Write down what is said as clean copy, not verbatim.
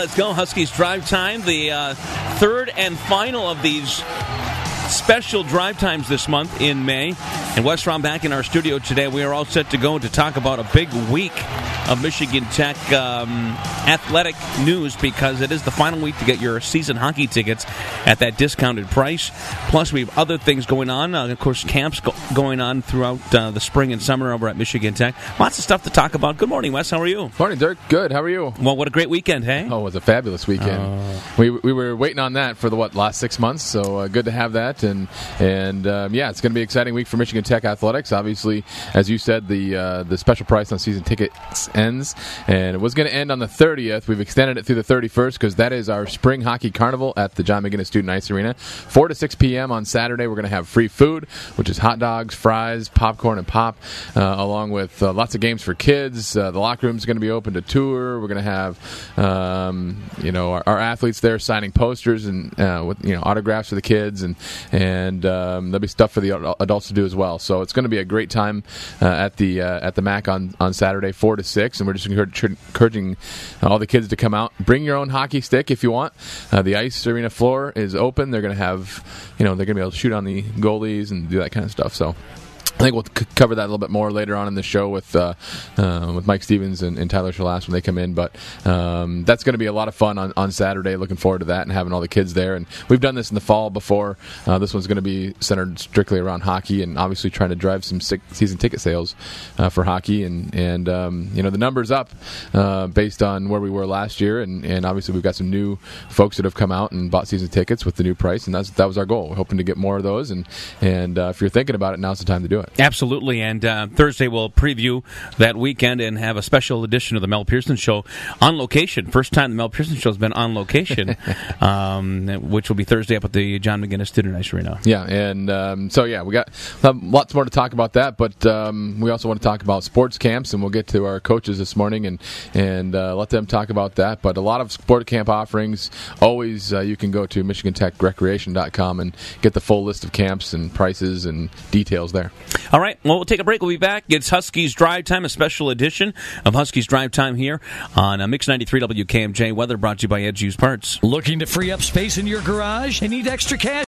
let's go. Huskies Drive Time, the third and final of these special drive times this month in May. And Wes Rom back in our studio today. We are all set to go to talk about a big week of Michigan Tech athletic news, because it is the final week to get your season hockey tickets at that discounted price. Plus, we have other things going on. Of course, camps going on throughout the spring and summer over at Michigan Tech. Lots of stuff to talk about. Good morning, Wes. How are you? Morning, Dirk. Good. How are you? Well, what a great weekend, hey? Oh, it was a fabulous weekend. We were waiting on that for the last 6 months, so good to have that. And yeah, it's going to be an exciting week for Michigan Tech athletics. Obviously, as you said, the special price on season tickets ends, and it was going to end on the 30th. We've extended it through the 31st because that is our spring hockey carnival at the John McGinnis Student Ice Arena. 4 to 6 p.m. on Saturday, we're going to have free food, which is hot dogs, fries, popcorn, and pop, along with lots of games for kids. The locker room is going to be open to tour. We're going to have our athletes there signing posters and with autographs for the kids, and there'll be stuff for the adults to do as well. So it's going to be a great time at the MAC on Saturday, 4 to 6, and we're just encouraging all the kids to come out. Bring your own hockey stick if you want. The ice arena floor is open. They're going to have, they're going to be able to shoot on the goalies and do that kind of stuff. So I think we'll cover that a little bit more later on in the show with Mike Stevens and Tyler Shalas when they come in. But that's going to be a lot of fun on Saturday. Looking forward to that and having all the kids there. And we've done this in the fall before. This one's going to be centered strictly around hockey and obviously trying to drive some season ticket sales for hockey. And the number's up based on where we were last year. And obviously we've got some new folks that have come out and bought season tickets with the new price. And that was our goal. We're hoping to get more of those. And if you're thinking about it, now's the time to do it. Absolutely, and Thursday we'll preview that weekend and have a special edition of the Mel Pearson Show on location. First time the Mel Pearson Show has been on location, which will be Thursday up at the John McGinnis Student Ice Arena. Yeah, and we'll have lots more to talk about that, but we also want to talk about sports camps, and we'll get to our coaches this morning and let them talk about that. But a lot of sport camp offerings. Always, you can go to MichiganTechRecreation.com and get the full list of camps and prices and details there. All right, well, we'll take a break. We'll be back. It's Huskies Drive Time, a special edition of Huskies Drive Time here on Mix 93 WKMJ. Weather brought to you by Edge Used Parts. Looking to free up space in your garage and need extra cash?